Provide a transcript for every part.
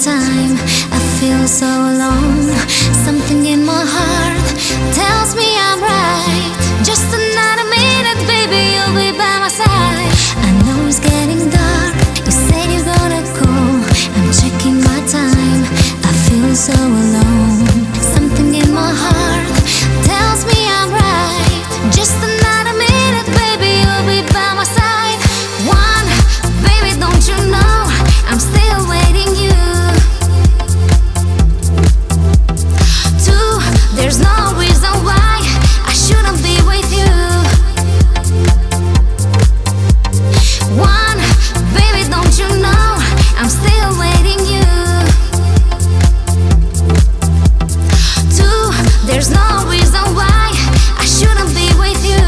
time. I feel so alone. Something in my heart tells me I'm right. Just another minute, baby, you'll be by my side. I know it's getting dark. You said you're gonna call. I'm checking my time. I feel so alone. Something in my heart tells me I'm right. Just another minute, baby, you'll be by my side. One, baby, don't you know I'm still waiting you. Two, there's no reason why I shouldn't be with you. One, baby, don't you know I'm still waiting you. Two, there's no reason why I shouldn't be with you.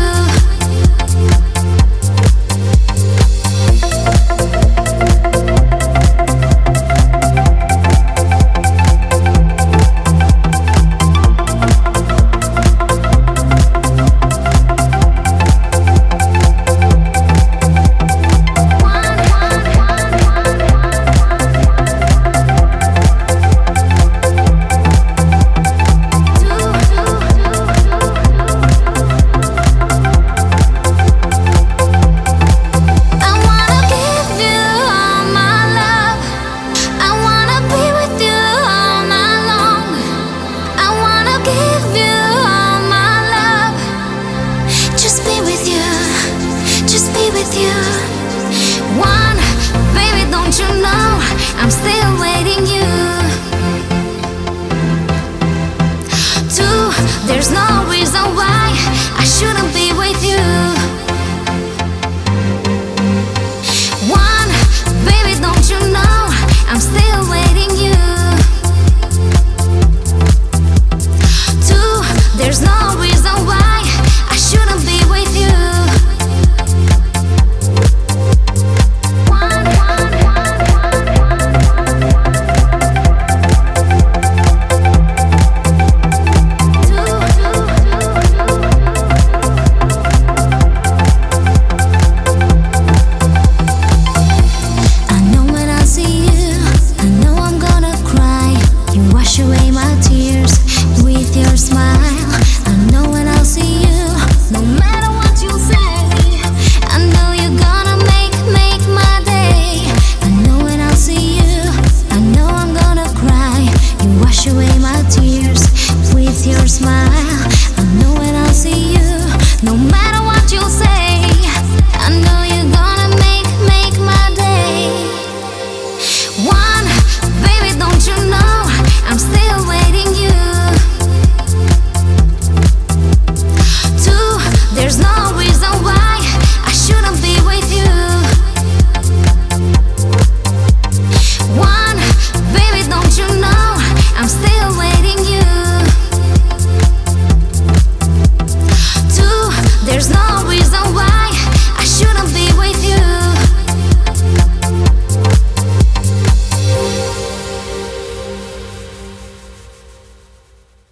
One, baby, don't you know I'm still waiting you. Two, there's no reason why I shouldn't be with you. One, baby, don't you know I'm still waiting you. Two, there's no reason why I shouldn't be with you. Wash away my tears with your smile. I know when I'll see you, no matter what you say, I know you're gonna make my day. I know when I'll see you, I know I'm gonna cry. You wash away my tears with your smile. I know when I'll see you, no matter